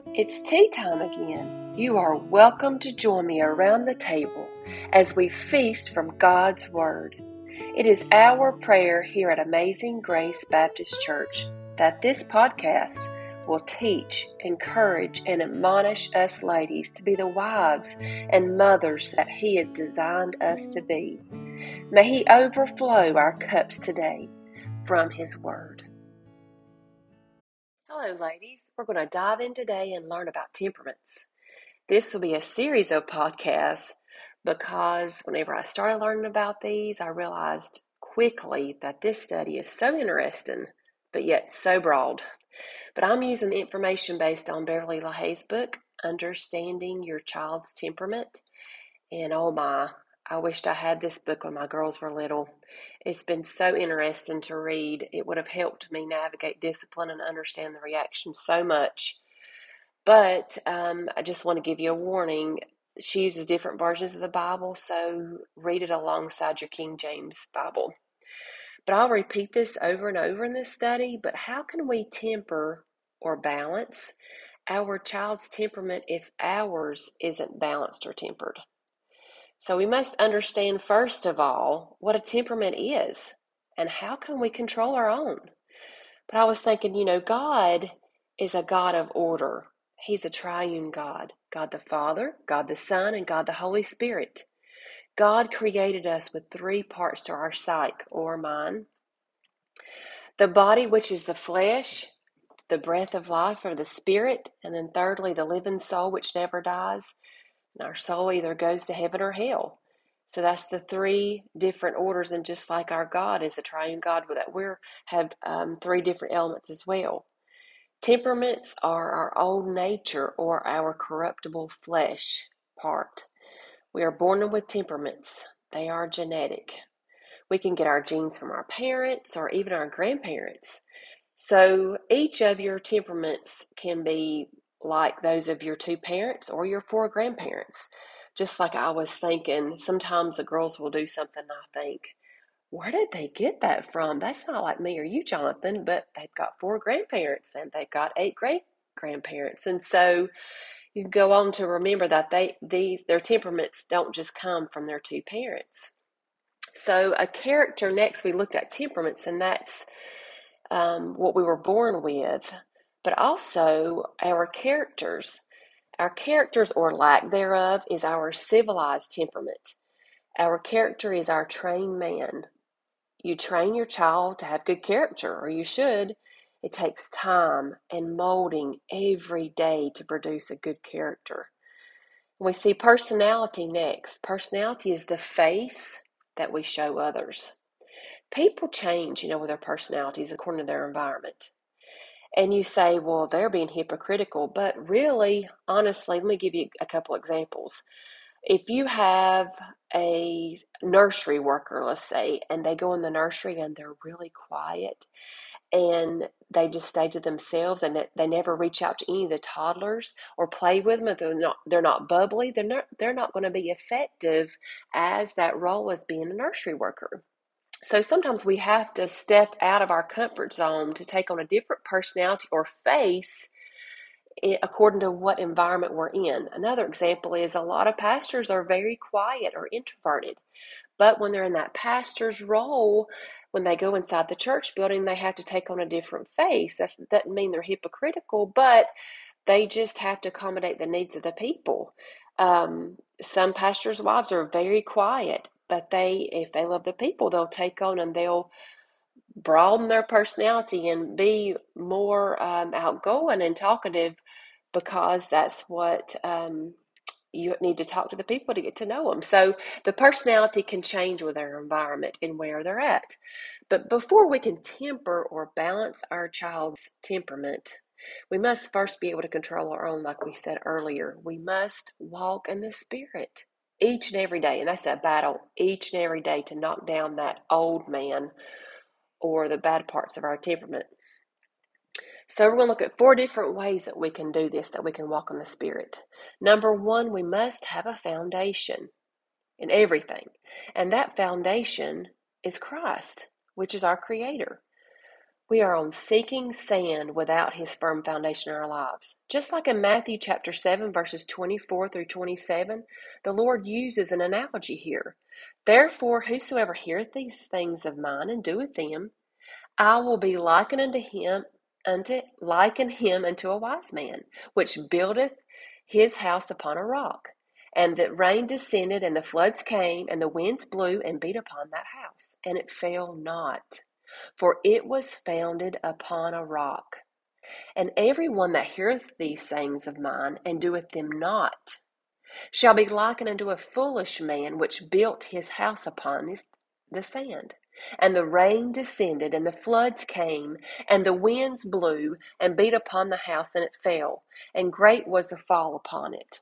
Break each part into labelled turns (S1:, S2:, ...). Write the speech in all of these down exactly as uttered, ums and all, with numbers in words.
S1: It's tea time again. You are welcome to join me around the table as we feast from God's Word. It is our prayer here at Amazing Grace Baptist Church that this podcast will teach, encourage, and admonish us ladies to be the wives and mothers that He has designed us to be. May He overflow our cups today from His Word. Hello, ladies. We're going to dive in today and learn about temperaments. This will be a series of podcasts because whenever I started learning about these, I realized quickly that this study is so interesting, but yet so broad. But I'm using the information based on Beverly LaHaye's book, Understanding Your Child's Temperament. And oh my, I wished I had this book when my girls were little. It's been so interesting to read. It would have helped me navigate discipline and understand the reaction so much. But um, I just want to give you a warning. She uses different versions of the Bible, so read it alongside your King James Bible. But I'll repeat this over and over in this study. But how can we temper or balance our child's temperament if ours isn't balanced or tempered? So we must understand, first of all, what a temperament is and how can we control our own. But I was thinking, you know, God is a God of order. He's a triune God, God the Father, God the Son, and God the Holy Spirit. God created us with three parts to our psyche or mind. The body, which is the flesh, the breath of life or the spirit, and then thirdly, the living soul, which never dies. And our soul either goes to heaven or hell. So that's the three different orders, and just like our God is a triune God, with that we have um, three different elements as well. Temperaments are our old nature or our corruptible flesh part. We are born with temperaments. They are genetic. We can get our genes from our parents or even our grandparents. So each of your temperaments can be like those of your two parents or your four grandparents. Just like I was thinking, sometimes the girls will do something and I think, where did they get that from? That's not like me or you, Jonathan, but they've got four grandparents and they've got eight great grandparents. And so you can go on to remember that they these their temperaments don't just come from their two parents. So a character, next we looked at temperaments, and that's um, what we were born with, but also our characters. Our characters or lack thereof is our civilized temperament. Our character is our trained man. You train your child to have good character, or you should. It takes time and molding every day to produce a good character. We see personality next. Personality is the face that we show others. People change, you know, with their personalities according to their environment. And you say, well, they're being hypocritical. But really, honestly, let me give you a couple examples. If you have a nursery worker, let's say, and they go in the nursery and they're really quiet and they just stay to themselves and they never reach out to any of the toddlers or play with them, if they're not they're not bubbly, they're not they're not going to be effective as that role as being a nursery worker. So sometimes we have to step out of our comfort zone to take on a different personality or face according to what environment we're in. Another example is a lot of pastors are very quiet or introverted, but when they're in that pastor's role, when they go inside the church building, they have to take on a different face. That doesn't mean they're hypocritical, but they just have to accommodate the needs of the people. Um, some pastors' wives are very quiet, but they, if they love the people, they'll take on and they'll broaden their personality and be more um, outgoing and talkative, because that's what um, you need to talk to the people to get to know them. So the personality can change with their environment and where they're at. But before we can temper or balance our child's temperament, we must first be able to control our own, like we said earlier. We must walk in the Spirit each and every day. And that's a battle each and every day to knock down that old man or the bad parts of our temperament. So we're going to look at four different ways that we can do this, that we can walk in the Spirit. Number one, we must have a foundation in everything. And that foundation is Christ, which is our Creator. We are on sinking sand without his firm foundation in our lives. Just like in Matthew chapter seven, verses twenty-four through twenty-seven, the Lord uses an analogy here. Therefore, whosoever heareth these things of mine and doeth them, I will be likened unto him, unto liken him unto a wise man, which buildeth his house upon a rock. And the rain descended, and the floods came, and the winds blew and beat upon that house, and it fell not, for it was founded upon a rock. And every one that heareth these sayings of mine, and doeth them not, shall be likened unto a foolish man, which built his house upon his, the sand. And the rain descended, and the floods came, and the winds blew, and beat upon the house, and it fell, and great was the fall upon it.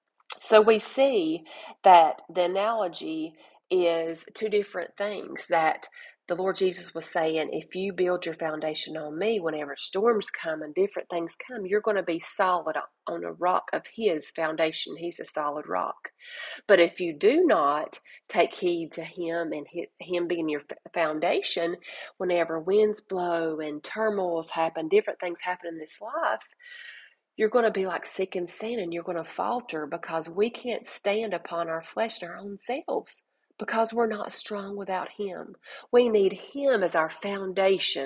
S1: So we see that the analogy is two different things, that the Lord Jesus was saying, if you build your foundation on me, whenever storms come and different things come, you're going to be solid on a rock of his foundation. He's a solid rock. But if you do not take heed to him and him being your foundation, whenever winds blow and turmoils happen, different things happen in this life, you're going to be like sinking sand, and you're going to falter, because we can't stand upon our flesh and our own selves, because we're not strong without him. We need him as our foundation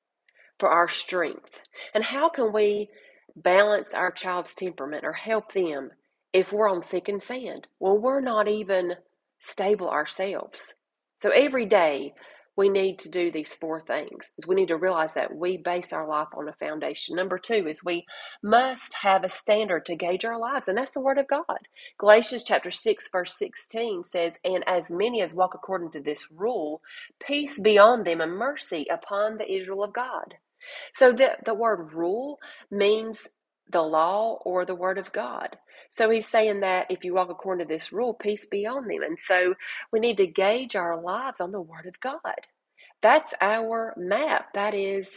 S1: for our strength. And how can we balance our child's temperament or help them if we're on sinking sand? Well, we're not even stable ourselves. So every day we need to do these four things. Is we need to realize that we base our life on a foundation. Number two is we must have a standard to gauge our lives, and that's the Word of God. Galatians chapter six, verse sixteen says, and as many as walk according to this rule, peace be on them and mercy upon the Israel of God. So the, the word rule means the law or the word of God. So he's saying that if you walk according to this rule, peace be on them. And so we need to gauge our lives on the word of God. That's our map. That is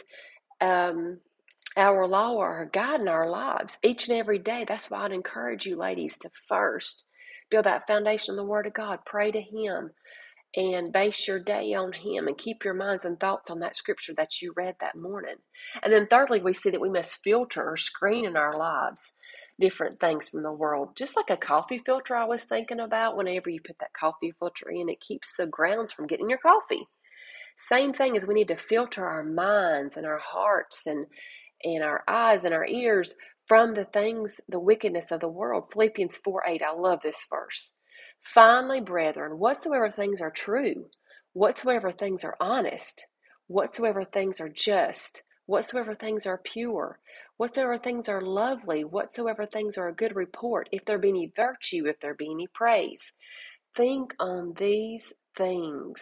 S1: um, our law or our guide in our lives each and every day. That's why I'd encourage you ladies to first build that foundation on the word of God. Pray to him and base your day on him, and keep your minds and thoughts on that scripture that you read that morning. And then thirdly, we see that we must filter or screen in our lives different things from the world. Just like a coffee filter, I was thinking about, whenever you put that coffee filter in, it keeps the grounds from getting your coffee. Same thing as we need to filter our minds and our hearts and, and our eyes and our ears from the things, the wickedness of the world. Philippians four eight, I love this verse. Finally, brethren, whatsoever things are true, whatsoever things are honest, whatsoever things are just, whatsoever things are pure, whatsoever things are lovely, whatsoever things are a good report, if there be any virtue, if there be any praise, think on these things.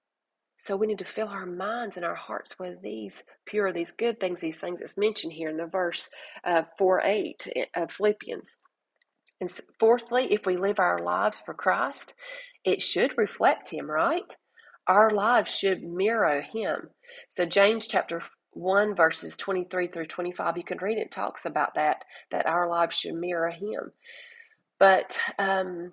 S1: So we need to fill our minds and our hearts with these pure, these good things, these things that's mentioned here in the verse uh, four eight of Philippians. And fourthly, if we live our lives for Christ, it should reflect him, right? Our lives should mirror him. So James chapter one, verses twenty-three through twenty-five, you can read it, talks about that, that our lives should mirror him. But um,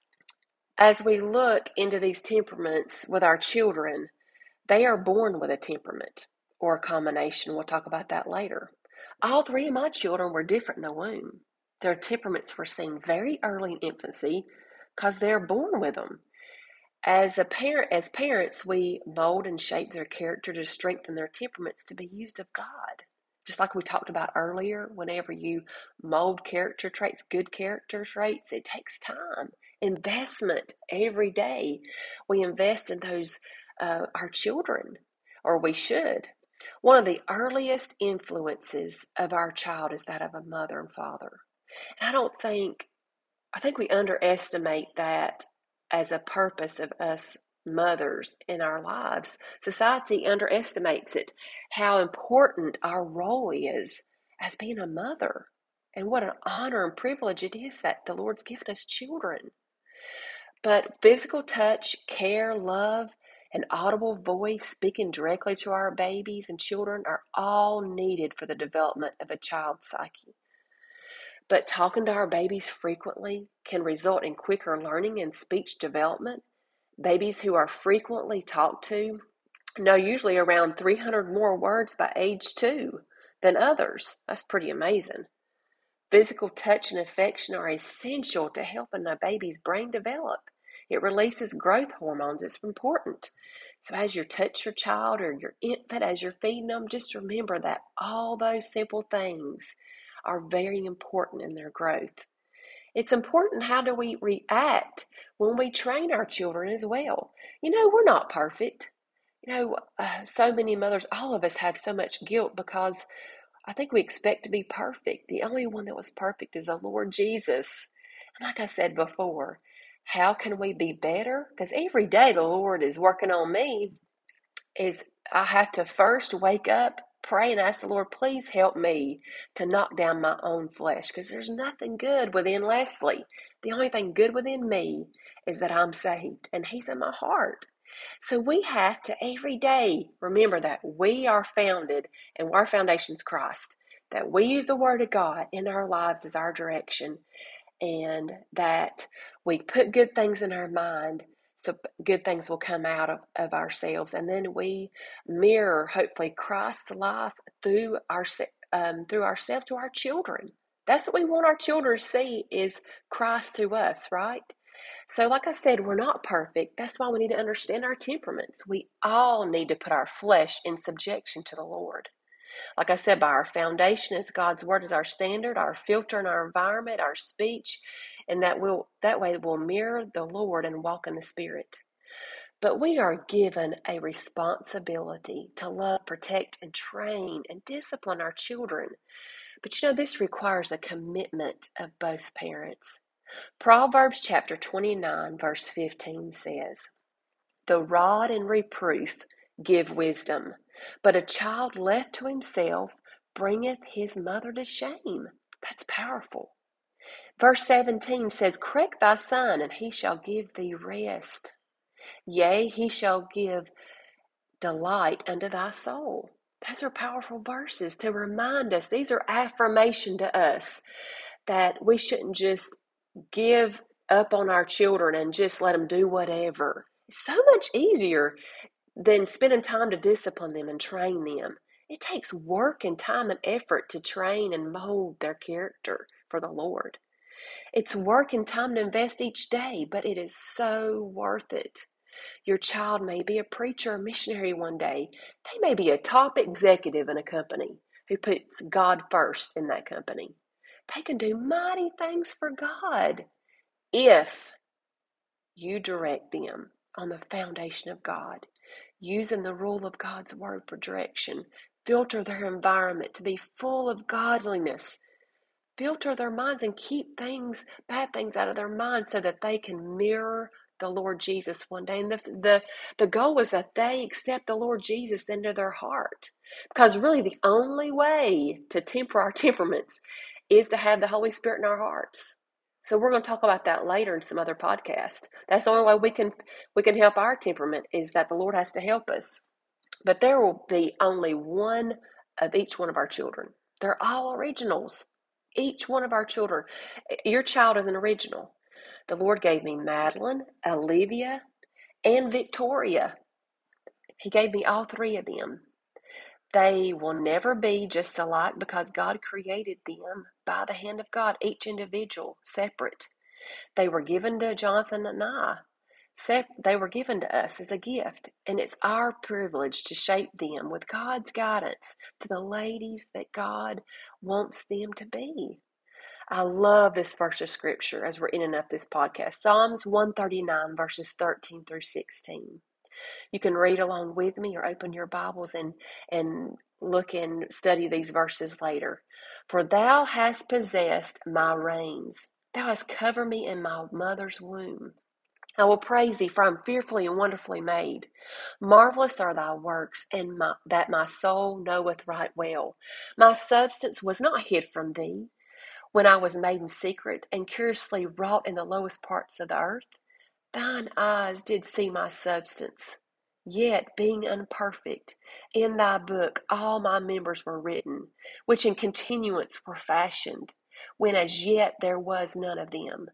S1: as we look into these temperaments with our children, they are born with a temperament or a combination. We'll talk about that later. All three of my children were different in the womb. Their temperaments were seen very early in infancy because they're born with them. As a parent, as parents, we mold and shape their character to strengthen their temperaments to be used of God. Just like we talked about earlier, whenever you mold character traits, good character traits, it takes time, investment every day. We invest in those, uh, our children, or we should. One of the earliest influences of our child is that of a mother and father. And I don't think, I think we underestimate that as a purpose of us mothers in our lives. Society underestimates it, how important our role is as being a mother. And what an honor and privilege it is that the Lord's given us children. But physical touch, care, love, an audible voice speaking directly to our babies and children are all needed for the development of a child's psyche. But talking to our babies frequently can result in quicker learning and speech development. Babies who are frequently talked to know usually around three hundred more words by age two than others. That's pretty amazing. Physical touch and affection are essential to helping a baby's brain develop. It releases growth hormones. It's important. So as you touch your child or your infant, as you're feeding them, just remember that all those simple things are very important in their growth. It's important how do we react when we train our children as well. You know, we're not perfect. You know, uh, so many mothers, all of us have so much guilt because I think we expect to be perfect. The only one that was perfect is the Lord Jesus. And like I said before, how can we be better? Because every day the Lord is working on me. Is I have to first wake up, pray, and ask the Lord, please help me to knock down my own flesh. Because there's nothing good within Leslie. The only thing good within me is that I'm saved and He's in my heart. So we have to every day remember that we are founded and our foundation is Christ, that we use the Word of God in our lives as our direction, and that we put good things in our mind so good things will come out of, of ourselves. And then we mirror, hopefully, Christ's life through our um, through ourselves to our children. That's what we want our children to see is Christ through us, right? So, like I said, we're not perfect. That's why we need to understand our temperaments. We all need to put our flesh in subjection to the Lord. Like I said, by our foundation is God's Word as our standard, our filter in our environment, our speech, and that will that way we'll mirror the Lord and walk in the Spirit. But we are given a responsibility to love, protect, and train and discipline our children. But you know, this requires a commitment of both parents. Proverbs chapter twenty-nine, verse fifteen says, "The rod and reproof give wisdom, but a child left to himself bringeth his mother to shame." That's powerful. Verse seventeen says, "Correct thy son, and he shall give thee rest. Yea, he shall give delight unto thy soul." Those are powerful verses to remind us. These are affirmation to us that we shouldn't just give up on our children and just let them do whatever. It's so much easier than spending time to discipline them and train them. It takes work and time and effort to train and mold their character for the Lord. It's work and time to invest each day, but it is so worth it. Your child may be a preacher or missionary one day. They may be a top executive in a company who puts God first in that company. They can do mighty things for God if you direct them on the foundation of God, using the rule of God's Word for direction. Filter their environment to be full of godliness. Filter their minds and keep things, bad things out of their minds so that they can mirror the Lord Jesus one day. And the, the, the goal is that they accept the Lord Jesus into their heart. Because really the only way to temper our temperaments is to have the Holy Spirit in our hearts. So we're going to talk about that later in some other podcast. That's the only way we can we can help our temperament is that the Lord has to help us. But there will be only one of each one of our children. They're all originals. Each one of our children. Your child is an original. The Lord gave me Madeline, Olivia, and Victoria. He gave me all three of them. They will never be just alike because God created them by the hand of God, each individual, separate. They were given to Jonathan and I. They were given to us as a gift, and it's our privilege to shape them with God's guidance to the ladies that God wants them to be. I love this verse of scripture as we're ending up this podcast. Psalms one thirty-nine, verses thirteen through sixteen. You can read along with me or open your Bibles and, and look and study these verses later. "For thou hast possessed my reins. Thou hast covered me in my mother's womb. I will praise thee, for I am fearfully and wonderfully made. Marvelous are thy works, and my, that my soul knoweth right well. My substance was not hid from thee, when I was made in secret, and curiously wrought in the lowest parts of the earth. Thine eyes did see my substance, yet being imperfect. In thy book all my members were written, which in continuance were fashioned, when as yet there was none of them.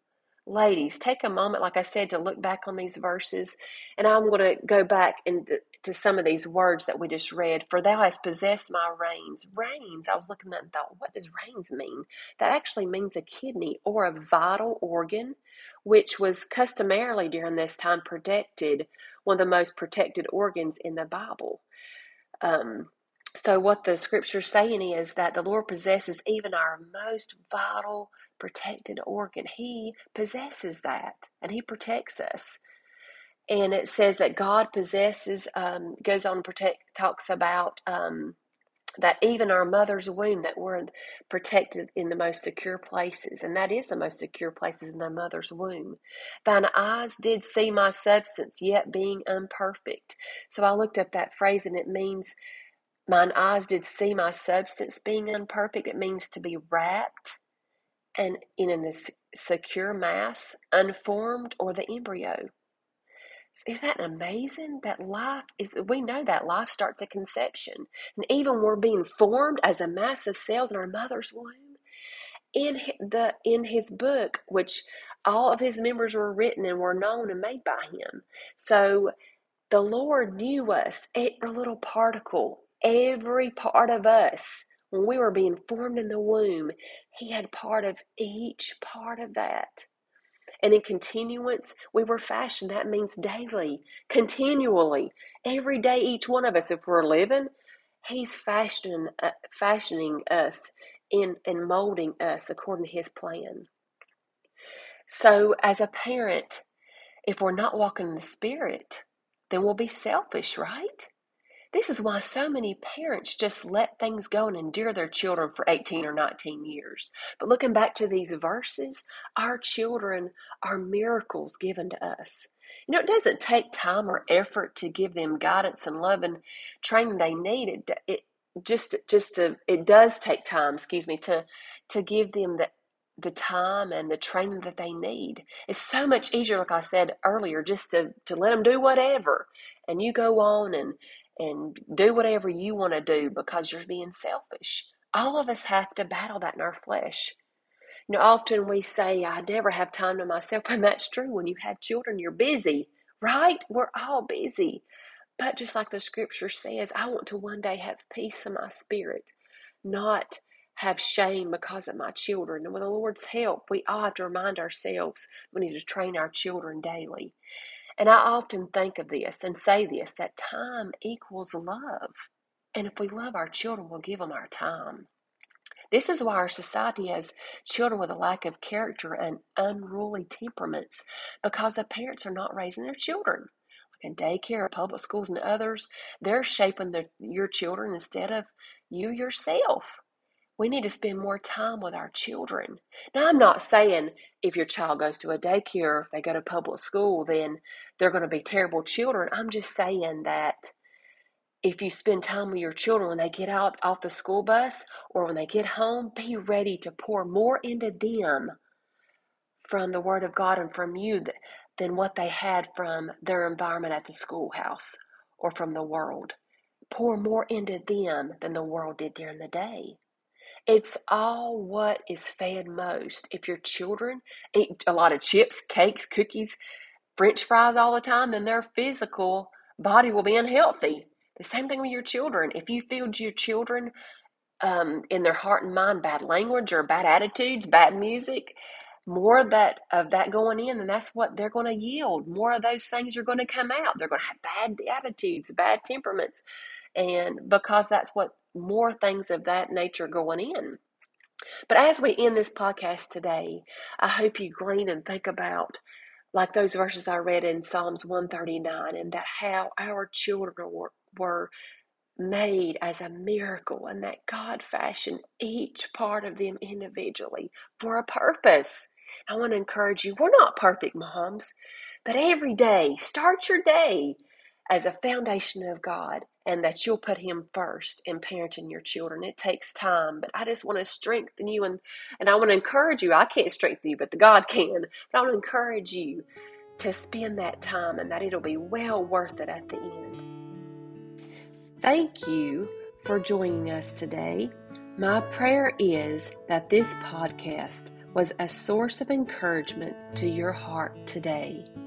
S1: Ladies, take a moment, like I said, to look back on these verses, and I'm going to go back into to some of these words that we just read. For thou hast possessed my reins. Reins, I was looking at that and thought, what does reins mean? That actually means a kidney or a vital organ, which was customarily during this time protected, one of the most protected organs in the Bible. Um, so what the scripture's saying is that the Lord possesses even our most vital protected organ. He possesses that, and He protects us. And it says that God possesses, um, goes on to protect, talks about um, that even our mother's womb, that we're protected in the most secure places. And that is the most secure places, in the mother's womb. Thine eyes did see my substance, yet being imperfect. So I looked up that phrase, and it means mine eyes did see my substance being imperfect. It means to be wrapped and in a secure mass, unformed, or the embryo. Isn't that amazing? That life is, we know that life starts at conception. And even we're being formed as a mass of cells in our mother's womb. In the in his book, which all of his members were written and were known and made by him. So the Lord knew us, every little particle, every part of us. When we were being formed in the womb, He had part of each part of that. And in continuance, we were fashioned. That means daily, continually, every day, each one of us, if we're living, He's fashioning, uh, fashioning us in and molding us according to His plan. So as a parent, if we're not walking in the Spirit, then we'll be selfish, right? This is why so many parents just let things go and endure their children for eighteen or nineteen years. But looking back to these verses, our children are miracles given to us. You know, it doesn't take time or effort to give them guidance and love and training they need. It, it just, just to, it does take time, excuse me, to, to give them the the time and the training that they need. It's so much easier, like I said earlier, just to, to let them do whatever. And you go on and, and do whatever you want to do because you're being selfish. All of us have to battle that in our flesh. You know, often we say, I never have time to myself, and that's true. When you have children, you're busy, right? We're all busy. But just like the scripture says, I want to one day have peace in my spirit, not have shame because of my children. And with the Lord's help, we all have to remind ourselves we need to train our children daily. And I often think of this and say this, that time equals love. And if we love our children, we'll give them our time. This is why our society has children with a lack of character and unruly temperaments, because the parents are not raising their children. Like in daycare, public schools, and others, they're shaping the, your children instead of you yourself. We need to spend more time with our children. Now, I'm not saying if your child goes to a daycare, or if they go to public school, then they're going to be terrible children. I'm just saying that if you spend time with your children when they get out off the school bus or when they get home, be ready to pour more into them from the Word of God and from you than what they had from their environment at the schoolhouse or from the world. Pour more into them than the world did during the day. It's all what is fed most. If your children eat a lot of chips, cakes, cookies, French fries all the time, then their physical body will be unhealthy. The same thing with your children. If you feed your children um, in their heart and mind bad language or bad attitudes, bad music, more of that of that going in, and that's what they're going to yield. More of those things are going to come out. They're going to have bad attitudes, bad temperaments, and because that's what more things of that nature going in. But as we end this podcast today, I hope you glean and think about like those verses I read in Psalms one thirty-nine, and that how our children were, were made as a miracle, and that God fashioned each part of them individually for a purpose. I want to encourage you, we're not perfect moms, but every day, start your day as a foundation of God, and that you'll put Him first in parenting your children. It takes time, but I just want to strengthen you, and, and I want to encourage you. I can't strengthen you, but the God can. But I want to encourage you to spend that time, and that it'll be well worth it at the end. Thank you for joining us today. My prayer is that this podcast was a source of encouragement to your heart today.